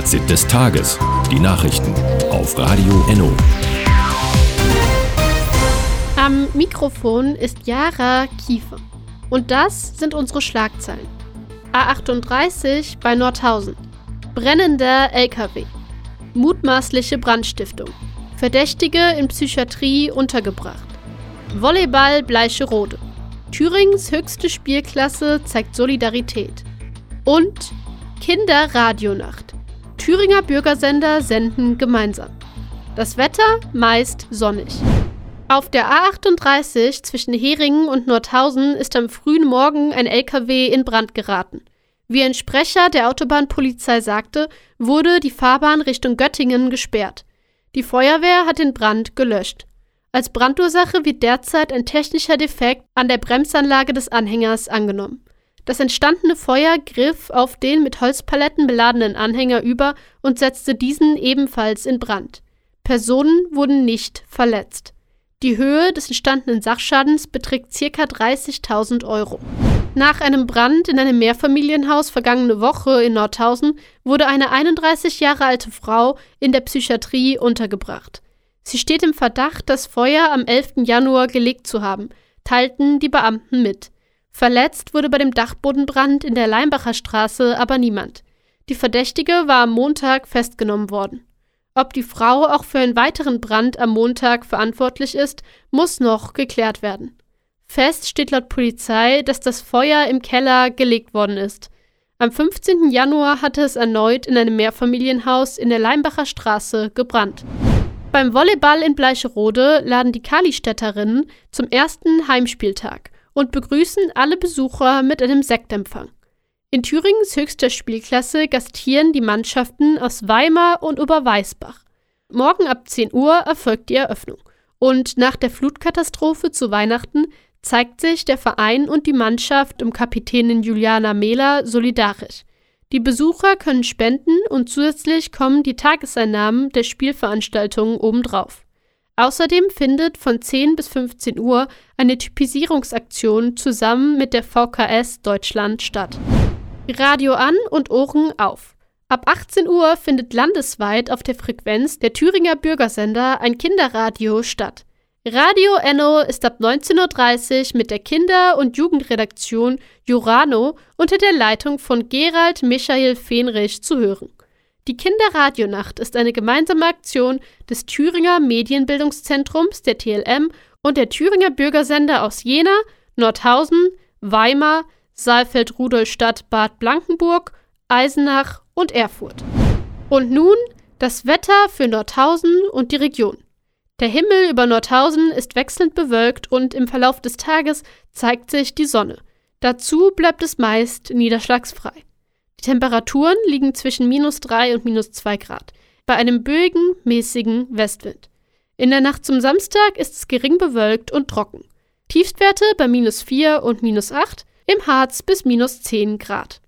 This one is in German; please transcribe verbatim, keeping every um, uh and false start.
Fazit des Tages. Die Nachrichten auf Radio Enno. Am Mikrofon ist Jara Kiefer. Und das sind unsere Schlagzeilen. A achtunddreißig bei Nordhausen. Brennender L K W. Mutmaßliche Brandstiftung. Verdächtige in Psychiatrie untergebracht. Volleyball Bleicherode. Thüringens höchste Spielklasse zeigt Solidarität. Und Kinderradionacht. Thüringer Bürgersender senden gemeinsam. Das Wetter meist sonnig. Auf der A achtunddreißig zwischen Heringen und Nordhausen ist am frühen Morgen ein L K W in Brand geraten. Wie ein Sprecher der Autobahnpolizei sagte, wurde die Fahrbahn Richtung Göttingen gesperrt. Die Feuerwehr hat den Brand gelöscht. Als Brandursache wird derzeit ein technischer Defekt an der Bremsanlage des Anhängers angenommen. Das entstandene Feuer griff auf den mit Holzpaletten beladenen Anhänger über und setzte diesen ebenfalls in Brand. Personen wurden nicht verletzt. Die Höhe des entstandenen Sachschadens beträgt ca. dreißigtausend Euro. Nach einem Brand in einem Mehrfamilienhaus vergangene Woche in Nordhausen wurde eine einunddreißig Jahre alte Frau in der Psychiatrie untergebracht. Sie steht im Verdacht, das Feuer am elften Januar gelegt zu haben, teilten die Beamten mit. Verletzt wurde bei dem Dachbodenbrand in der Leimbacher Straße aber niemand. Die Verdächtige war am Montag festgenommen worden. Ob die Frau auch für einen weiteren Brand am Montag verantwortlich ist, muss noch geklärt werden. Fest steht laut Polizei, dass das Feuer im Keller gelegt worden ist. Am fünfzehnten Januar hatte es erneut in einem Mehrfamilienhaus in der Leimbacher Straße gebrannt. Beim Volleyball in Bleicherode laden die Kalistädterinnen zum ersten Heimspieltag und begrüßen alle Besucher mit einem Sektempfang. In Thüringens höchster Spielklasse gastieren die Mannschaften aus Weimar und Oberweisbach. Morgen ab zehn Uhr erfolgt die Eröffnung. Und nach der Flutkatastrophe zu Weihnachten zeigt sich der Verein und die Mannschaft um Kapitänin Juliana Mehler solidarisch. Die Besucher können spenden und zusätzlich kommen die Tageseinnahmen der Spielveranstaltungen obendrauf. Außerdem findet von zehn bis fünfzehn Uhr eine Typisierungsaktion zusammen mit der V K S Deutschland statt. Radio an und Ohren auf. Ab achtzehn Uhr findet landesweit auf der Frequenz der Thüringer Bürgersender ein Kinderradio statt. Radio Enno ist ab neunzehn Uhr dreißig mit der Kinder- und Jugendredaktion Jurano unter der Leitung von Gerald Michael Fenrich zu hören. Die Kinderradionacht ist eine gemeinsame Aktion des Thüringer Medienbildungszentrums, der T L M, und der Thüringer Bürgersender aus Jena, Nordhausen, Weimar, Saalfeld-Rudolstadt, Bad Blankenburg, Eisenach und Erfurt. Und nun das Wetter für Nordhausen und die Region. Der Himmel über Nordhausen ist wechselnd bewölkt und im Verlauf des Tages zeigt sich die Sonne. Dazu bleibt es meist niederschlagsfrei. Die Temperaturen liegen zwischen minus drei und minus zwei Grad, bei einem böigen, mäßigen Westwind. In der Nacht zum Samstag ist es gering bewölkt und trocken. Tiefstwerte bei minus vier und minus acht, im Harz bis minus zehn Grad.